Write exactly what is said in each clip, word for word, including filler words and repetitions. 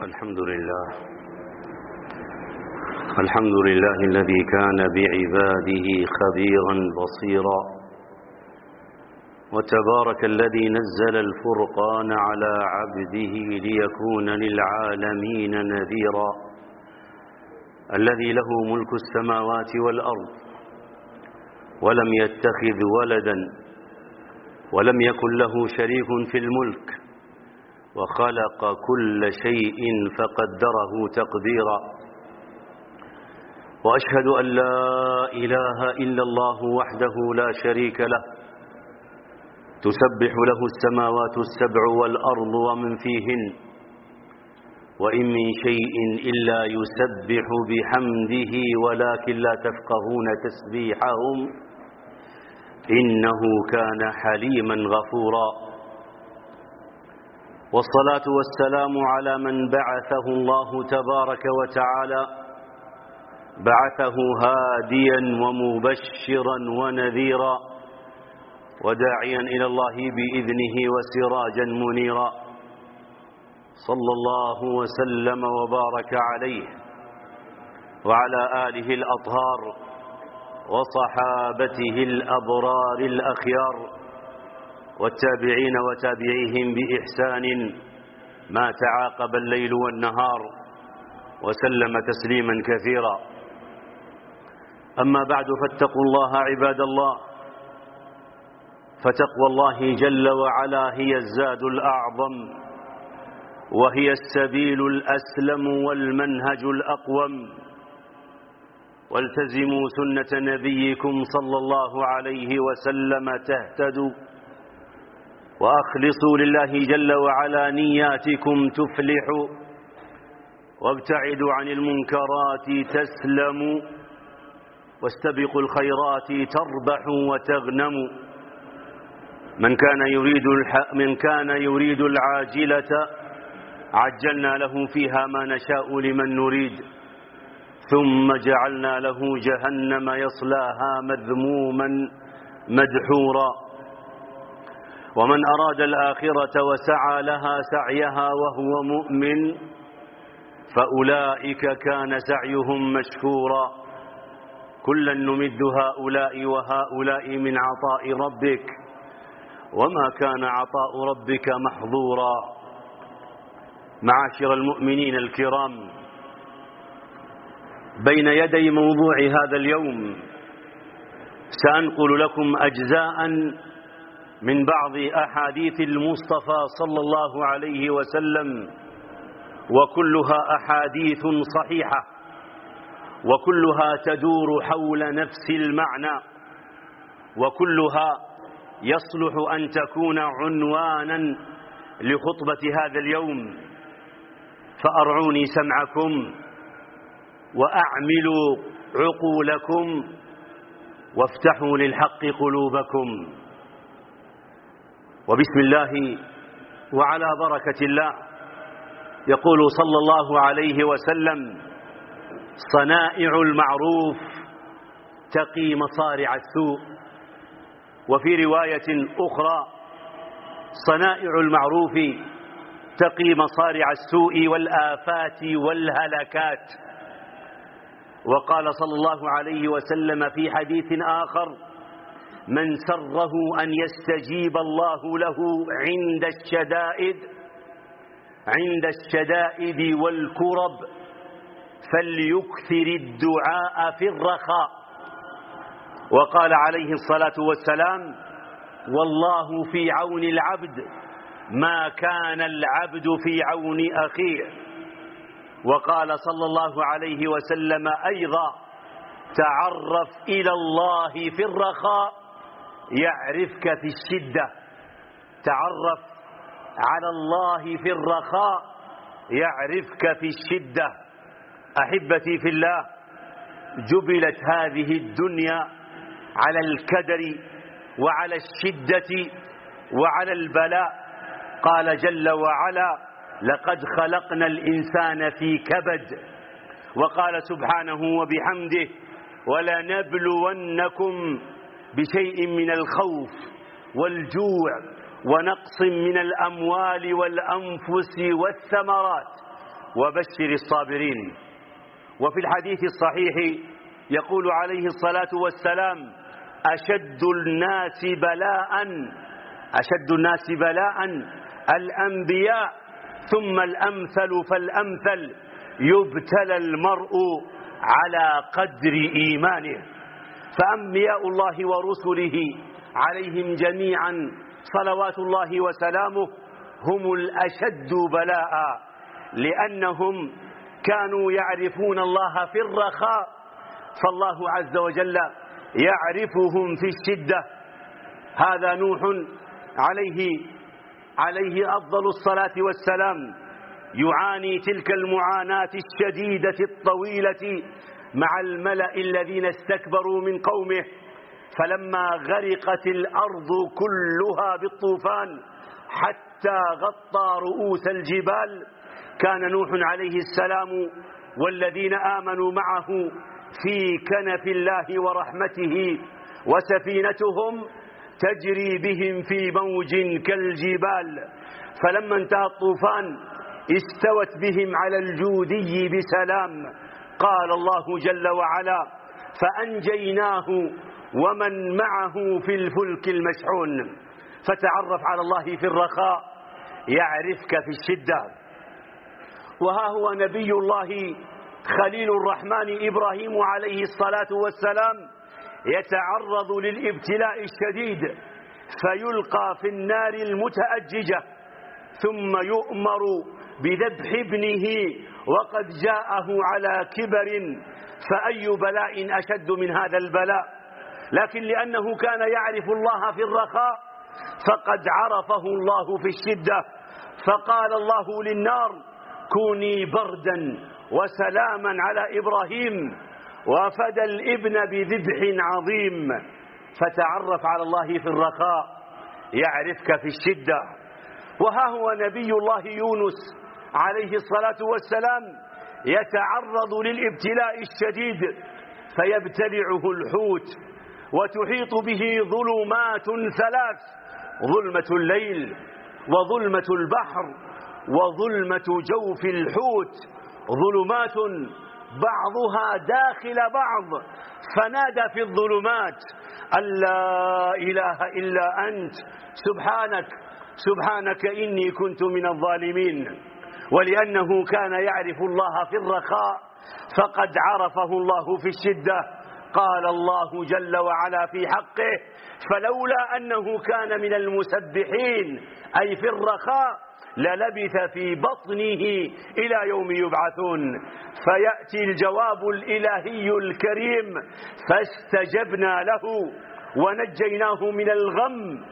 الحمد لله الحمد لله الذي كان بعباده خبيرا بصيرا، وتبارك الذي نزل الفرقان على عبده ليكون للعالمين نذيرا، الذي له ملك السماوات والأرض ولم يتخذ ولدا ولم يكن له شريك في الملك، وخلق كل شيء فقدره تقديرا. وأشهد أن لا إله إلا الله وحده لا شريك له، تسبح له السماوات السبع والأرض ومن فيهن، وإن من شيء إلا يسبح بحمده ولكن لا تفقهون تسبيحهم إنه كان حليما غفورا. والصلاة والسلام على من بعثه الله تبارك وتعالى، بعثه هاديا ومبشرا ونذيرا وداعيا إلى الله بإذنه وسراجا منيرا، صلى الله وسلم وبارك عليه وعلى آله الأطهار وصحابته الأبرار الأخيار والتابعين وتابعيهم بإحسان ما تعاقب الليل والنهار، وسلم تسليما كثيرا. أما بعد، فاتقوا الله عباد الله، فتقوى الله جل وعلا هي الزاد الأعظم، وهي السبيل الأسلم والمنهج الأقوم. والتزموا سنة نبيكم صلى الله عليه وسلم تهتدوا، وأخلصوا لله جل وعلا نياتكم تفلحوا، وابتعدوا عن المنكرات تسلموا، واستبقوا الخيرات تربحوا وتغنموا. من كان يريد الح... من كان يريد العاجلة عجلنا له فيها ما نشاء لمن نريد، ثم جعلنا له جهنم يصلاها مذموما مدحورا. ومن أراد الآخرة وسعى لها سعيها وهو مؤمن فأولئك كان سعيهم مشكورا. كلا نمد هؤلاء وهؤلاء من عطاء ربك وما كان عطاء ربك محظورا. معاشر المؤمنين الكرام، بين يدي موضوع هذا اليوم سأنقل لكم أجزاء من بعض أحاديث المصطفى صلى الله عليه وسلم، وكلها أحاديث صحيحة، وكلها تدور حول نفس المعنى، وكلها يصلح أن تكون عنوانا لخطبة هذا اليوم. فأرعوني سمعكم وأعملوا عقولكم وافتحوا للحق قلوبكم. وبسم الله وعلى بركة الله يقول صلى الله عليه وسلم: صنائع المعروف تقي مصارع السوء. وفي رواية أخرى: صنائع المعروف تقي مصارع السوء والآفات والهلكات. وقال صلى الله عليه وسلم في حديث آخر: من سره أن يستجيب الله له عند الشدائد عند الشدائد والكرب فليكثر الدعاء في الرخاء. وقال عليه الصلاة والسلام: والله في عون العبد ما كان العبد في عون أخيه. وقال صلى الله عليه وسلم أيضا: تعرف إلى الله في الرخاء يعرفك في الشدة. تعرف على الله في الرخاء يعرفك في الشدة. أحبتي في الله، جبلت هذه الدنيا على الكدر وعلى الشدة وعلى البلاء. قال جل وعلا: لقد خلقنا الإنسان في كبد. وقال سبحانه وبحمده: ولنبلونكم بشيء من الخوف والجوع ونقص من الأموال والأنفس والثمرات وبشر الصابرين. وفي الحديث الصحيح يقول عليه الصلاة والسلام: أشد الناس بلاء أشد الناس بلاء الأنبياء ثم الأمثل فالأمثل يبتلى المرء على قدر إيمانه. فأنبياء الله ورسله عليهم جميعا صلوات الله وسلامه هم الأشد بلاء، لأنهم كانوا يعرفون الله في الرخاء، فالله عز وجل يعرفهم في الشدة. هذا نوح عليه عليه أفضل الصلاة والسلام يعاني تلك المعاناة الشديدة الطويلة مع الملأ الذين استكبروا من قومه، فلما غرقت الأرض كلها بالطوفان حتى غطى رؤوس الجبال، كان نوح عليه السلام والذين آمنوا معه في كنف الله ورحمته، وسفينتهم تجري بهم في موج كالجبال. فلما انتهى الطوفان استوت بهم على الجودي بسلام. قال الله جل وعلا: فأنجيناه ومن معه في الفلك المشحون. فتعرف على الله في الرخاء يعرفك في الشدة. وها هو نبي الله خليل الرحمن إبراهيم عليه الصلاة والسلام يتعرض للابتلاء الشديد، فيلقى في النار المتأججة، ثم يؤمر بذبح ابنه وقد جاءه على كبر، فأي بلاء أشد من هذا البلاء؟ لكن لأنه كان يعرف الله في الرخاء فقد عرفه الله في الشدة، فقال الله للنار: كوني بردا وسلاما على إبراهيم، وفدى الابن بذبح عظيم. فتعرف على الله في الرخاء يعرفك في الشدة. وها هو نبي الله يونس عليه الصلاة والسلام يتعرض للابتلاء الشديد، فيبتلعه الحوت وتحيط به ظلمات ثلاث: ظلمة الليل وظلمة البحر وظلمة جوف الحوت، ظلمات بعضها داخل بعض. فنادى في الظلمات أن لا إله إلا أنت سبحانك سبحانك إني كنت من الظالمين. ولأنه كان يعرف الله في الرخاء فقد عرفه الله في الشدة. قال الله جل وعلا في حقه: فلولا أنه كان من المسبحين، أي في الرخاء، للبث في بطنه إلى يوم يبعثون. فيأتي الجواب الإلهي الكريم: فاستجبنا له ونجيناه من الغم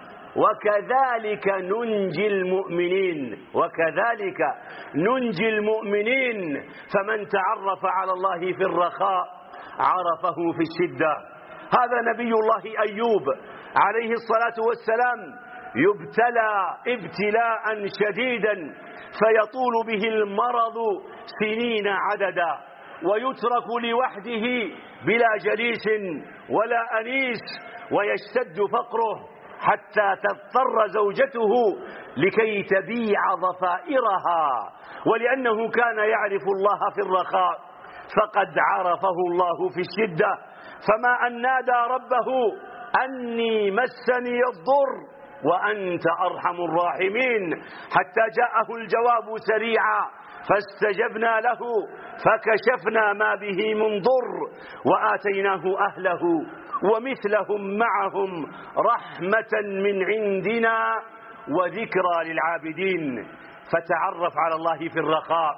وكذلك ننجي المؤمنين وكذلك ننجي المؤمنين. فمن تعرف على الله في الرخاء عرفه في الشدة. هذا نبي الله أيوب عليه الصلاة والسلام يبتلى ابتلاء شديدا، فيطول به المرض سنين عددا، ويترك لوحده بلا جليس ولا أنيس، ويشتد فقره حتى تضطر زوجته لكي تبيع ضفائرها. ولأنه كان يعرف الله في الرخاء فقد عرفه الله في الشدة. فما أن نادى ربه أني مسني الضر وأنت أرحم الراحمين، حتى جاءه الجواب سريعا: فاستجبنا له فكشفنا ما به من ضر وآتيناه أهله ومثلهم معهم رحمة من عندنا وذكرى للعابدين. فتعرف على الله في الرخاء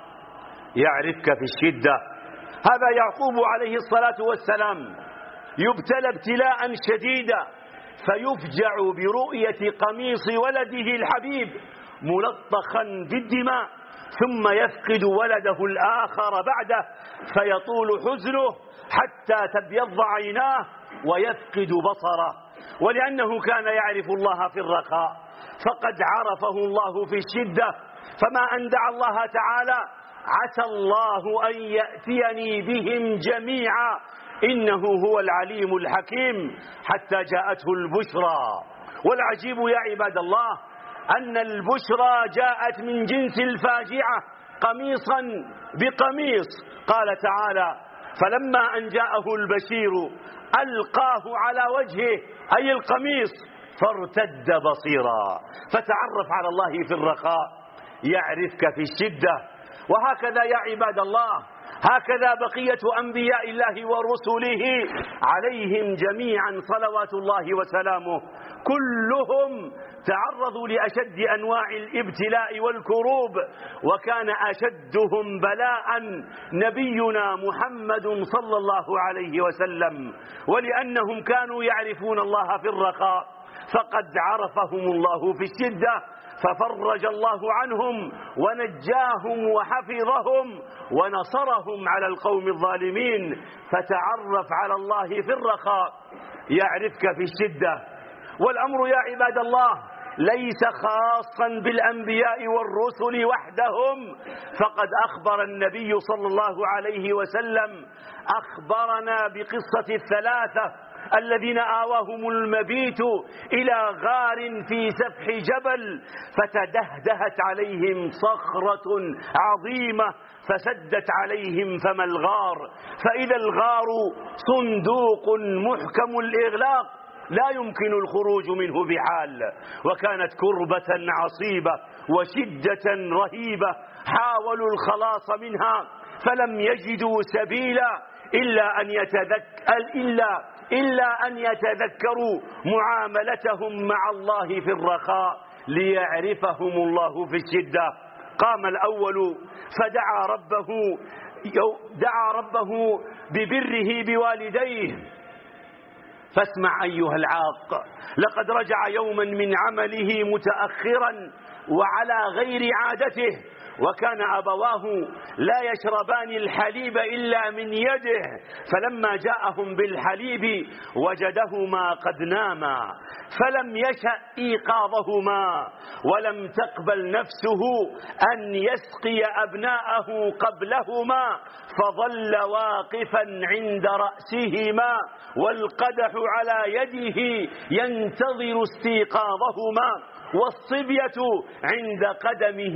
يعرفك في الشدة. هذا يعقوب عليه الصلاة والسلام يبتلى ابتلاء شديدا، فيفجع برؤية قميص ولده الحبيب ملطخا بالدماء، ثم يفقد ولده الآخر بعده، فيطول حزنه حتى تبيض عيناه ويفقد بصره. ولأنه كان يعرف الله في الرخاء فقد عرفه الله في الشدة. فما أن دعا الله تعالى: عسى الله أن يأتيني بهم جميعا إنه هو العليم الحكيم، حتى جاءته البشرى. والعجيب يا عباد الله أن البشرى جاءت من جنس الفاجعة، قميصا بقميص. قال تعالى: فلما أن جاءه البشير ألقاه على وجهه، أي القميص، فارتد بصيرا. فتعرف على الله في الرخاء يعرفك في الشدة. وهكذا يا عباد الله، هكذا بقية أنبياء الله ورسله عليهم جميعا صلوات الله وسلامه، كلهم تعرضوا لأشد أنواع الابتلاء والكروب، وكان أشدهم بلاء نبينا محمد صلى الله عليه وسلم. ولأنهم كانوا يعرفون الله في الرخاء فقد عرفهم الله في الشدة، ففرج الله عنهم ونجاهم وحفظهم ونصرهم على القوم الظالمين. فتعرف على الله في الرخاء يعرفك في الشدة. والأمر يا عباد الله ليس خاصا بالأنبياء والرسل وحدهم، فقد أخبر النبي صلى الله عليه وسلم أخبرنا بقصة الثلاثة الذين آواهم المبيت إلى غار في سفح جبل، فتدهدهت عليهم صخرة عظيمة فسدت عليهم فم الغار، فإذا الغار صندوق محكم الإغلاق لا يمكن الخروج منه بحال. وكانت كربة عصيبة وشدة رهيبة، حاولوا الخلاص منها فلم يجدوا سبيلا إلا أن يتذكر إلا إلا أن يتذكروا معاملتهم مع الله في الرخاء ليعرفهم الله في الشدة. قام الأول فدعا ربه دعا ربه ببره بوالديه. فاسمع أيها العاق، لقد رجع يوما من عمله متأخرا وعلى غير عادته، وكان أبواه لا يشربان الحليب إلا من يده، فلما جاءهم بالحليب وجدهما قد ناما، فلم يشأ إيقاظهما، ولم تقبل نفسه أن يسقي أبناءه قبلهما، فظل واقفا عند رأسهما والقدح على يده ينتظر استيقاظهما، والصبية عند قدمه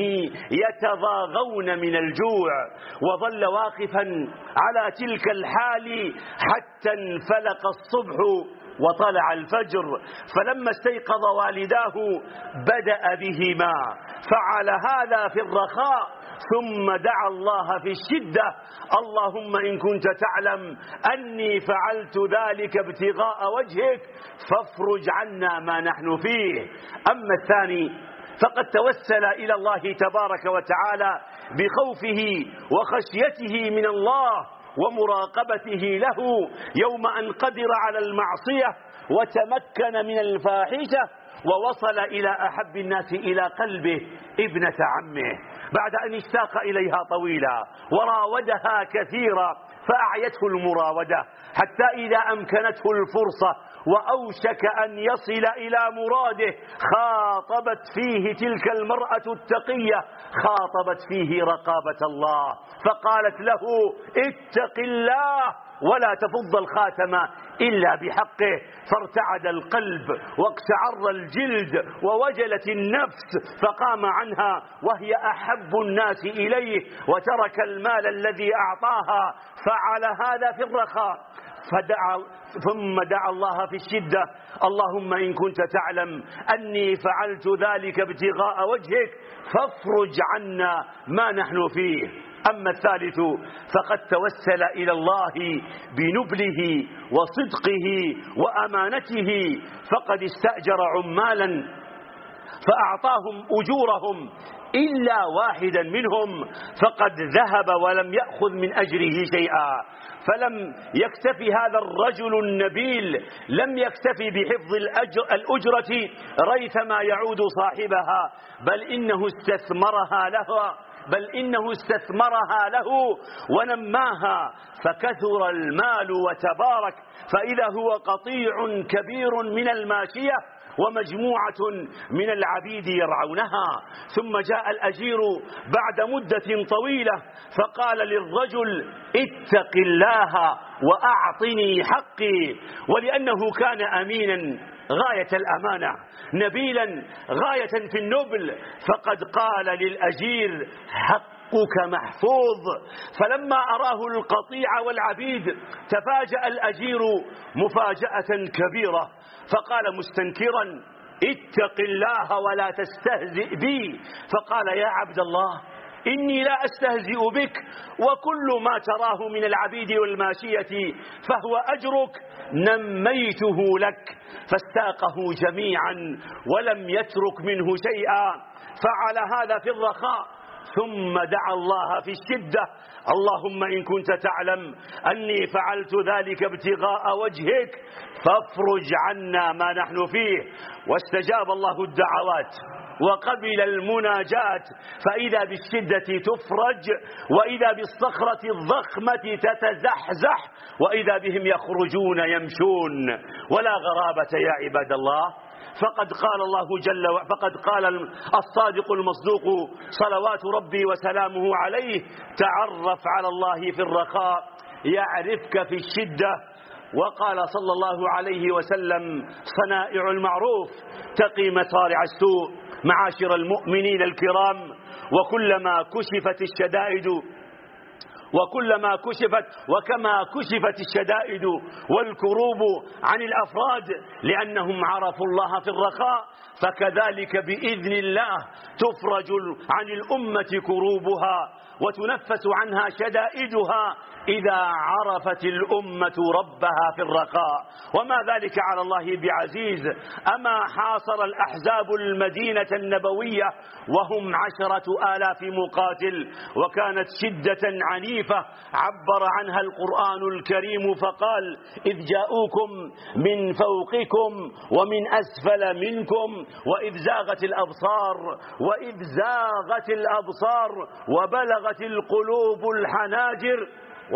يتضاغون من الجوع. وظل واقفا على تلك الحال حتى انفلق الصبح وطلع الفجر، فلما استيقظ والداه بدأ بهما، فعل هذا في الرخاء ثم دعا الله في الشدة: اللهم إن كنت تعلم أني فعلت ذلك ابتغاء وجهك فافرج عنا ما نحن فيه. أما الثاني فقد توسل إلى الله تبارك وتعالى بخوفه وخشيته من الله ومراقبته له يوم أن قدر على المعصية وتمكن من الفاحشة، ووصل إلى أحب الناس إلى قلبه ابنة عمه بعد أن اشتاق إليها طويلا وراودها كثيرا، فأعيته المراودة حتى إذا أمكنته الفرصة وأوشك أن يصل إلى مراده خاطبت فيه تلك المرأة التقية، خاطبت فيه رقابة الله، فقالت له: اتق الله ولا تفض الخاتم إلا بحقه. فارتعد القلب واقشعر الجلد ووجلت النفس، فقام عنها وهي أحب الناس إليه، وترك المال الذي أعطاها، فعل هذا في الرخاء. فدعا ثم دعا الله في الشدة: اللهم إن كنت تعلم أني فعلت ذلك ابتغاء وجهك فافرج عنا ما نحن فيه. أما الثالث فقد توسل إلى الله بنبله وصدقه وأمانته، فقد استأجر عمالا فأعطاهم أجورهم إلا واحدا منهم فقد ذهب ولم يأخذ من أجره شيئا. فلم يكتفي هذا الرجل النبيل، لم يكتفي بحفظ الأجرة ريثما يعود صاحبها، بل إنه استثمرها لها بل إنه استثمرها له ونماها، فكثر المال وتبارك، فإذا هو قطيع كبير من الماشية ومجموعة من العبيد يرعونها. ثم جاء الأجير بعد مدة طويلة فقال للرجل: اتق الله وأعطني حقي. ولأنه كان أمينا غاية الأمانة، نبيلا غاية في النبل، فقد قال للأجير: حق حقك محفوظ. فلما أراه القطيع والعبيد تفاجأ الأجير مفاجأة كبيرة، فقال مستنكرا: اتق الله ولا تستهزئ بي. فقال: يا عبد الله، إني لا أستهزئ بك، وكل ما تراه من العبيد والماشية فهو أجرك نميته لك. فاستاقه جميعا ولم يترك منه شيئا، فعل هذا في الرخاء ثم دعا الله في الشدة: اللهم إن كنت تعلم أني فعلت ذلك ابتغاء وجهك فافرج عنا ما نحن فيه. واستجاب الله الدعوات وقبل المناجات، فإذا بالشدة تفرج، وإذا بالصخرة الضخمة تتزحزح، وإذا بهم يخرجون يمشون. ولا غرابة يا عباد الله، فقد قال الله جل وعلا، فقد قال الصادق المصدوق صلوات ربي وسلامه عليه: تعرف على الله في الرخاء يعرفك في الشدة. وقال صلى الله عليه وسلم: صنائع المعروف تقي مصارع السوء. معاشر المؤمنين الكرام، وكلما كشفت الشدائد وكلما كشفت وكما كشفت الشدائد والكروب عن الأفراد لأنهم عرفوا الله في الرخاء، فكذلك بإذن الله تفرج عن الأمة كروبها وتنفس عنها شدائدها إذا عرفت الأمة ربها في الرخاء. وما ذلك على الله بعزيز. أما حاصر الأحزاب المدينة النبوية وهم عشرة آلاف مقاتل، وكانت شدة عنيفة عبر عنها القرآن الكريم فقال: إذ جاءوكم من فوقكم ومن أسفل منكم وإذ زاغت الأبصار وإذ زاغت الأبصار وبلغت القلوب الحناجر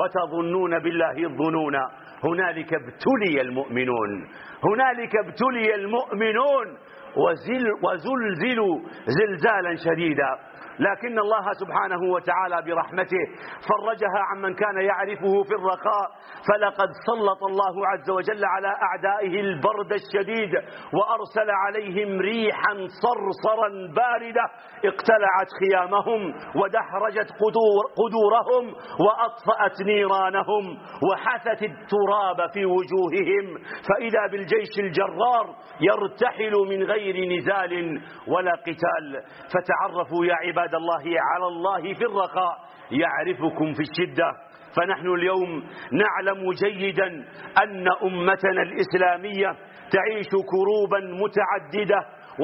وتظنون بالله الظنون. هنالك ابتلي المؤمنون هنالك ابتلي المؤمنون وزل وزلزلوا زلزالا شديدا. لكن الله سبحانه وتعالى برحمته فرجها عمن كان يعرفه في الرخاء، فلقد سلط الله عز وجل على أعدائه البرد الشديد وأرسل عليهم ريحا صرصرا باردة اقتلعت خيامهم ودحرجت قدور قدورهم وأطفأت نيرانهم وحثت التراب في وجوههم، فإذا بالجيش الجرار يرتحل من غير نزال ولا قتال. فتعرفوا يا عباد الله على الله في الرخاء يعرفكم في الشدة. فنحن اليوم نعلم جيدا أن أمتنا الإسلامية تعيش كروبا متعددة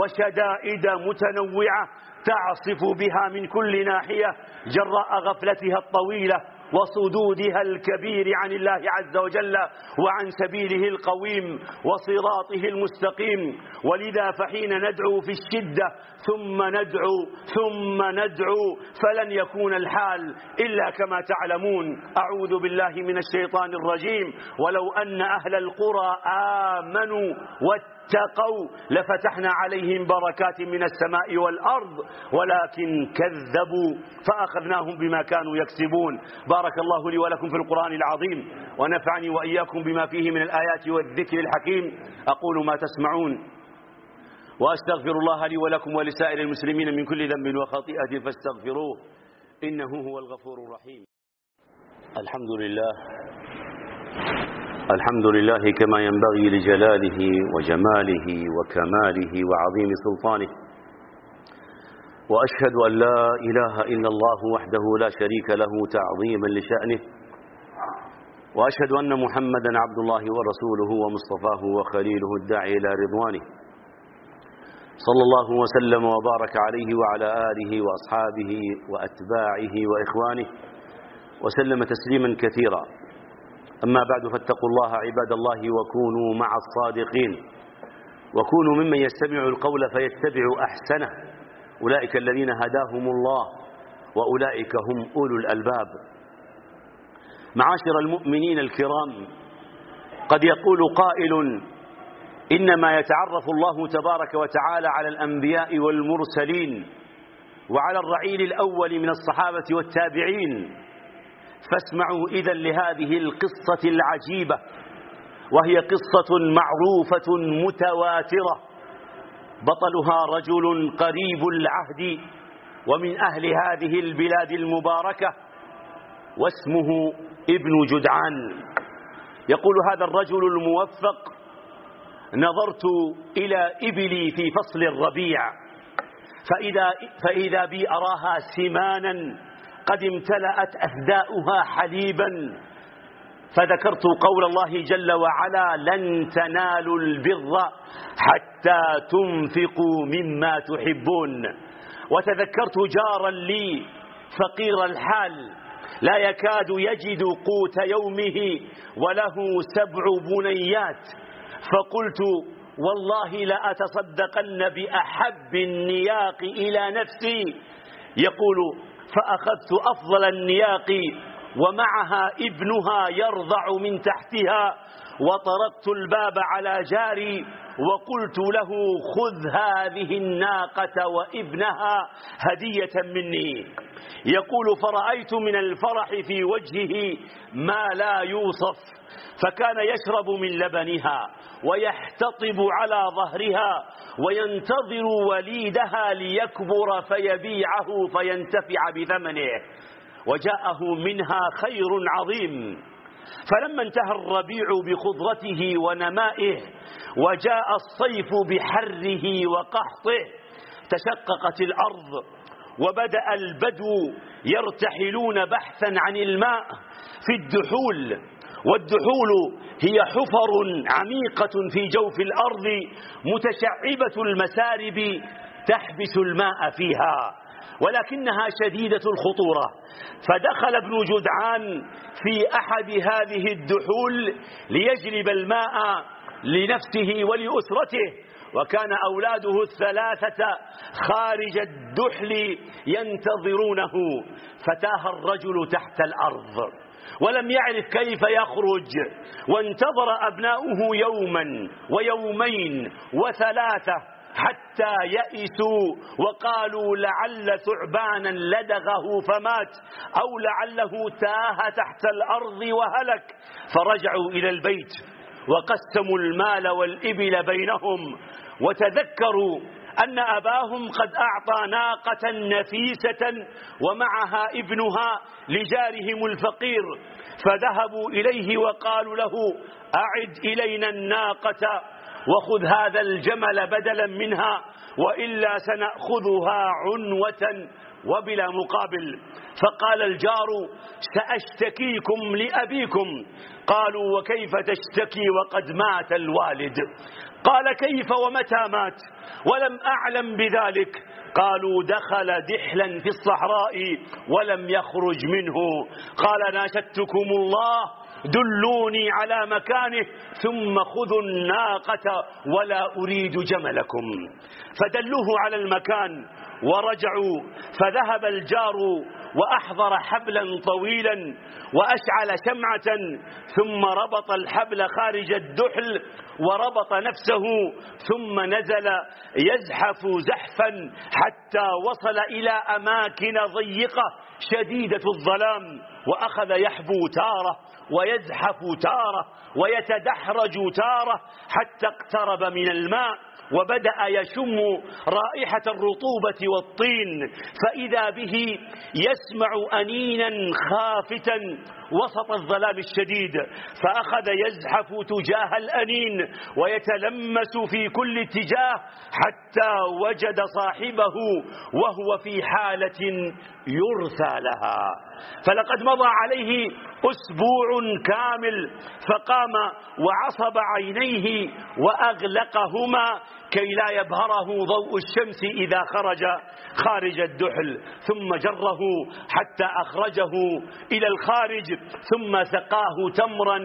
وشدائد متنوعة تعصف بها من كل ناحية جراء غفلتها الطويلة وصدودها الكبير عن الله عز وجل وعن سبيله القويم وصراطه المستقيم. ولذا فحين ندعو في الشدة ثم ندعو ثم ندعو فلن يكون الحال إلا كما تعلمون. أعوذ بالله من الشيطان الرجيم: ولو أن أهل القرى آمنوا واتقوا لفتحنا عليهم بركات من السماء والأرض ولكن كذبوا فأخذناهم بما كانوا يكسبون. بارك الله لي ولكم في القرآن العظيم، ونفعني وإياكم بما فيه من الآيات والذكر الحكيم. أقول ما تسمعون وأستغفر الله لي ولكم ولسائر المسلمين من كل ذنب وخطيئة فاستغفروه إنه هو الغفور الرحيم. الحمد لله الحمد لله كما ينبغي لجلاله وجماله وكماله وعظيم سلطانه، وأشهد أن لا إله إلا الله وحده لا شريك له تعظيما لشأنه، وأشهد أن محمدا عبد الله ورسوله ومصطفاه وخليله الداعي إلى رضوانه، صلى الله وسلم وبارك عليه وعلى آله وأصحابه وأتباعه وإخوانه وسلم تسليما كثيرا. أما بعد، فاتقوا الله عباد الله وكونوا مع الصادقين، وكونوا ممن يستمع القول فيتبع أحسنه. أولئك الذين هداهم الله وأولئك هم أولو الألباب. معاشر المؤمنين الكرام، قد يقول قائل: إنما يتعرف الله تبارك وتعالى على الأنبياء والمرسلين وعلى الرعيل الأول من الصحابة والتابعين. فاسمعوا إذن لهذه القصة العجيبة، وهي قصة معروفة متواترة، بطلها رجل قريب العهد ومن أهل هذه البلاد المباركة، واسمه ابن جدعان. يقول هذا الرجل الموفق: نظرت إلى إبلي في فصل الربيع فإذا, فإذا بي أراها سمانا قد امتلأت أثداؤها حليبا، فذكرت قول الله جل وعلا: لن تنالوا البر حتى تنفقوا مما تحبون. وتذكرت جارا لي فقير الحال لا يكاد يجد قوت يومه وله سبع بنيات، فقلت: والله لأتصدقن بأحب النياق إلى نفسي. يقول: فأخذت أفضل النياق ومعها ابنها يرضع من تحتها، وطرقت الباب على جاري وقلت له: خذ هذه الناقة وابنها هدية مني. يقول: فرأيت من الفرح في وجهه ما لا يوصف، فكان يشرب من لبنها ويحتطب على ظهرها وينتظر وليدها ليكبر فيبيعه فينتفع بثمنه، وجاءه منها خير عظيم. فلما انتهى الربيع بخضرته ونمائه وجاء الصيف بحره وقحطه تشققت الأرض، وبدأ البدو يرتحلون بحثا عن الماء في الدحول، والدحول هي حفر عميقة في جوف الأرض متشعبة المسارب تحبس الماء فيها، ولكنها شديدة الخطورة. فدخل ابن جدعان في أحد هذه الدحول ليجلب الماء لنفسه ولأسرته، وكان أولاده الثلاثة خارج الدحل ينتظرونه، فتاه الرجل تحت الأرض ولم يعرف كيف يخرج، وانتظر أبناؤه يوما ويومين وثلاثة حتى يئسوا وقالوا: لعل ثعبانا لدغه فمات، أو لعله تاه تحت الأرض وهلك. فرجعوا إلى البيت وقسموا المال والإبل بينهم، وتذكروا أن أباهم قد أعطى ناقة نفيسة ومعها ابنها لجارهم الفقير، فذهبوا إليه وقالوا له: أعد إلينا الناقة وخذ هذا الجمل بدلا منها، وإلا سنأخذها عنوة وبلا مقابل. فقال الجار: سأشتكيكم لأبيكم. قالوا: وكيف تشتكي وقد مات الوالد؟ قال: كيف ومتى مات ولم أعلم بذلك؟ قالوا: دخل دحلا في الصحراء ولم يخرج منه. قال: ناشدتكم الله دلوني على مكانه ثم خذوا الناقة ولا أريد جملكم. فدلوه على المكان ورجعوا، فذهب الجار وأحضر حبلا طويلا وأشعل شمعة، ثم ربط الحبل خارج الدحل وربط نفسه، ثم نزل يزحف زحفا حتى وصل إلى أماكن ضيقة شديدة الظلام، وأخذ يحبو تارة ويزحف تارة ويتدحرج تارة حتى اقترب من الماء وبدأ يشم رائحة الرطوبة والطين، فإذا به يسمع أنينا خافتا وسط الظلام الشديد، فأخذ يزحف تجاه الأنين ويتلمس في كل اتجاه حتى وجد صاحبه وهو في حالة يرثى لها. فلقد مضى عليه أسبوع كامل، فقام وعصب عينيه وأغلقهما كي لا يبهره ضوء الشمس إذا خرج خارج الدحل، ثم جره حتى أخرجه إلى الخارج، ثم سقاه تمرا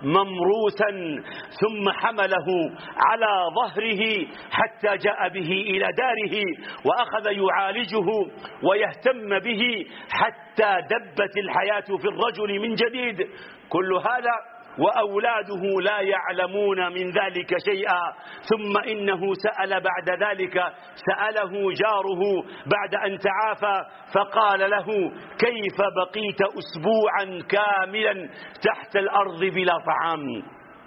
ممروسا، ثم حمله على ظهره حتى جاء به إلى داره، وأخذ يعالجه ويهتم به حتى دبت الحياة في الرجل من جديد. كل هذا وأولاده لا يعلمون من ذلك شيئا. ثم إنه سأل بعد ذلك، سأله جاره بعد أن تعافى فقال له: كيف بقيت أسبوعا كاملا تحت الأرض بلا طعام؟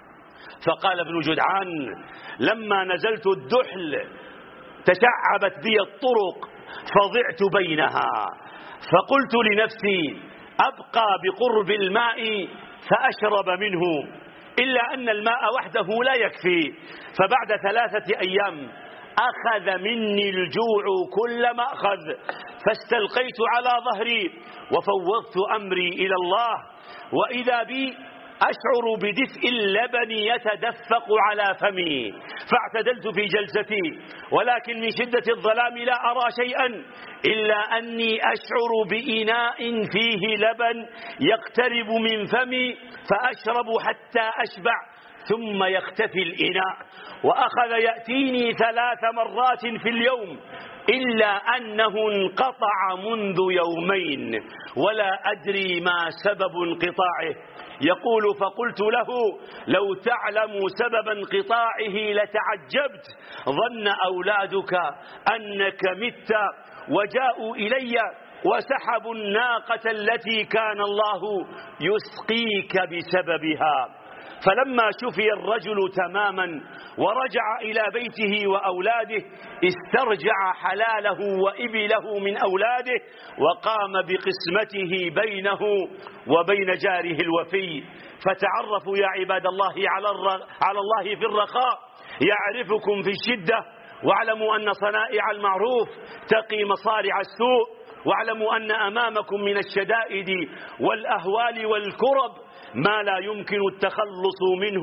فقال ابن جدعان: لما نزلت الدحل تشعبت بي الطرق فضعت بينها، فقلت لنفسي أبقى بقرب الماء فأشرب منه، إلا أن الماء وحده لا يكفي. فبعد ثلاثة أيام أخذ مني الجوع كل مأخذ، فاستلقيت على ظهري وفوضت أمري إلى الله، وإذا بي أشعر بدفء اللبن يتدفق على فمي، فاعتدلت في جلستي، ولكن من شدة الظلام لا أرى شيئا إلا أني أشعر بإناء فيه لبن يقترب من فمي، فأشرب حتى أشبع ثم يختفي الإناء، وأخذ يأتيني ثلاث مرات في اليوم، إلا أنه انقطع منذ يومين ولا أدري ما سبب انقطاعه. يقول فقلت له لو تعلم سبب انقطاعه لتعجبت. ظن أولادك أنك مت وجاءوا إلي وسحبوا الناقة التي كان الله يسقيك بسببها. فلما شفي الرجل تماما ورجع إلى بيته وأولاده استرجع حلاله وإبله من أولاده، وقام بقسمته بينه وبين جاره الوفي. فتعرفوا يا عباد الله على, على الله في الرخاء يعرفكم في الشدة، واعلموا أن صنائع المعروف تقي مصارع السوء، واعلموا أن أمامكم من الشدائد والأهوال والكرب ما لا يمكن التخلص منه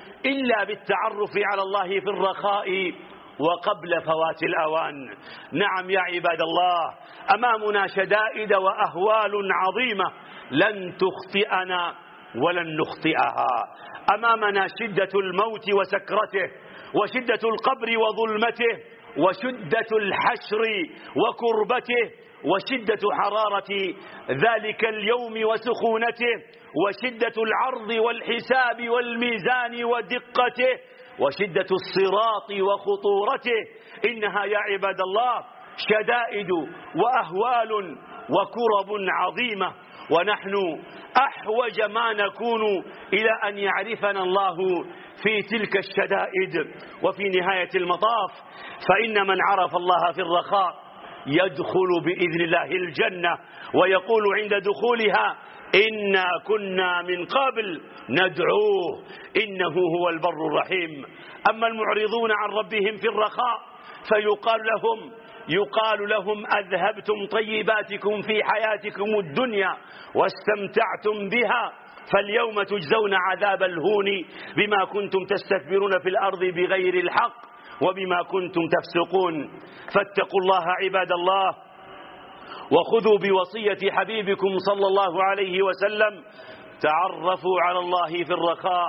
إلا بالتعرف على الله في الرخاء وقبل فوات الأوان. نعم يا عباد الله، أمامنا شدائد وأهوال عظيمة لن تخطئنا ولن نخطئها. أمامنا شدة الموت وسكرته، وشدة القبر وظلمته، وشدة الحشر وكربته، وشدة حرارة ذلك اليوم وسخونته، وشدة العرض والحساب والميزان ودقته، وشدة الصراط وخطورته. إنها يا عباد الله شدائد وأهوال وكرب عظيمة، ونحن أحوج ما نكون إلى أن يعرفنا الله في تلك الشدائد. وفي نهاية المطاف فإن من عرف الله في الرخاء يدخل بإذن الله الجنة، ويقول عند دخولها إنا كنا من قبل ندعوه إنه هو البر الرحيم. أما المعرضون عن ربهم في الرخاء فيقال لهم يقال لهم أذهبتم طيباتكم في حياتكم الدنيا واستمتعتم بها، فاليوم تجزون عذاب الهون بما كنتم تستكبرون في الأرض بغير الحق وبما كنتم تفسقون. فاتقوا الله عباد الله، وخذوا بوصية حبيبكم صلى الله عليه وسلم، تعرفوا على الله في الرخاء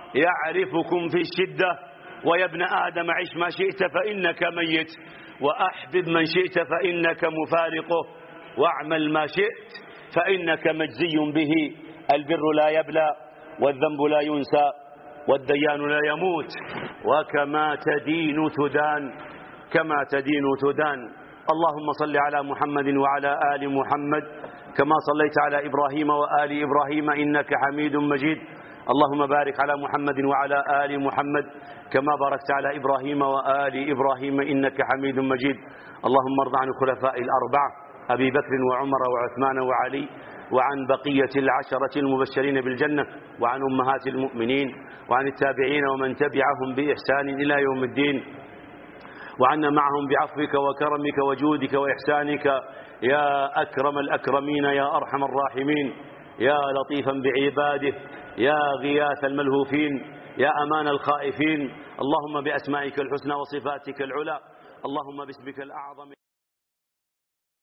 يعرفكم في الشدة. ويا ابن آدم عش ما شئت فإنك ميت، وأحبب من شئت فإنك مفارقه، واعمل ما شئت فإنك مجزي به. البر لا يبلى والذنب لا ينسى والديان لا يموت، وكما تدين تدان كما تدين تدان. اللهم صل على محمد وعلى آل محمد كما صليت على إبراهيم وآل إبراهيم إنك حميد مجيد. اللهم بارك على محمد وعلى آل محمد كما باركت على إبراهيم وآل إبراهيم إنك حميد مجيد. اللهم ارض عن الخلفاء الأربعة أبي بكر وعمر وعثمان وعلي، وعن بقية العشرة المبشرين بالجنة، وعن أمهات المؤمنين، وعن التابعين ومن تبعهم بإحسان إلى يوم الدين، وعنا معهم بعفوك وكرمك وجودك وإحسانك يا أكرم الأكرمين يا أرحم الراحمين، يا لطيفا بعباده، يا غياث الملهوفين، يا أمان الخائفين. اللهم بأسمائك الحسنى وصفاتك العلى، اللهم باسمك الأعظم.